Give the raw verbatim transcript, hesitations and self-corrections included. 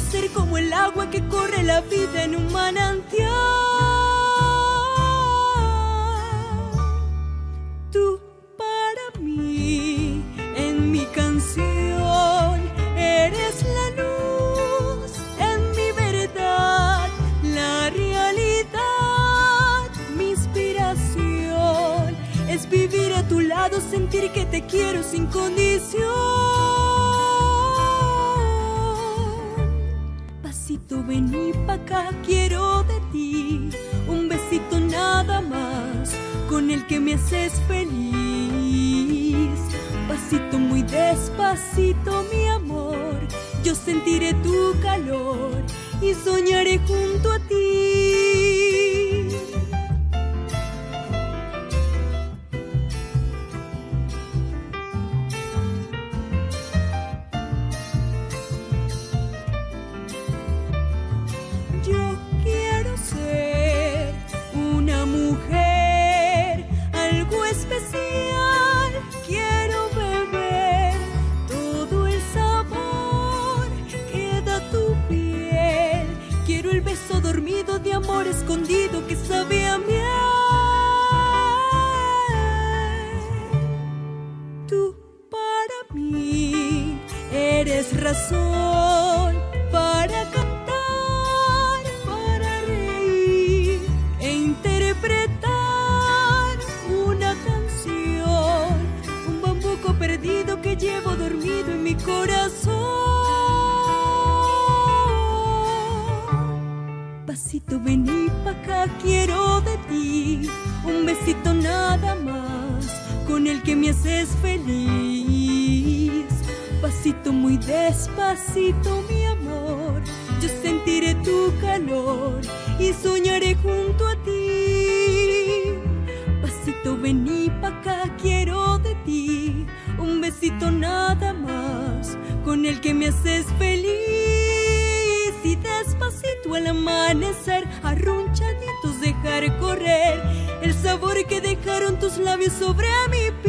ser como el agua que corre la vida en un manantial. Tú para mí, en mi canción, eres la luz, en mi verdad, la realidad, mi inspiración. Es vivir a tu lado, sentir que te quiero sin condición. Pasito, vení pa' acá, quiero de ti un besito nada más, con el que me haces feliz. Pasito, muy despacito, mi amor, yo sentiré tu calor y soñaré junto a ti. Yo quiero ser una mujer, algo especial. Quiero beber todo el sabor que da tu piel. Quiero el beso dormido de amor escondido que sabe a miel. Tú para mí eres razón para cantar, para reír e interpretar una canción, un bambuco perdido que llevo dormido en mi corazón. Pasito, vení pa' acá, quiero de ti un besito nada más, con el que me haces feliz. Pasito, muy despacito, mi amor, yo sentiré tu calor y soñaré junto a ti. Pasito, vení pa' acá, quiero de ti un besito nada más, con el que me haces feliz. Y despacito al amanecer, arrunchaditos dejar correr el sabor que dejaron tus labios sobre mi piel.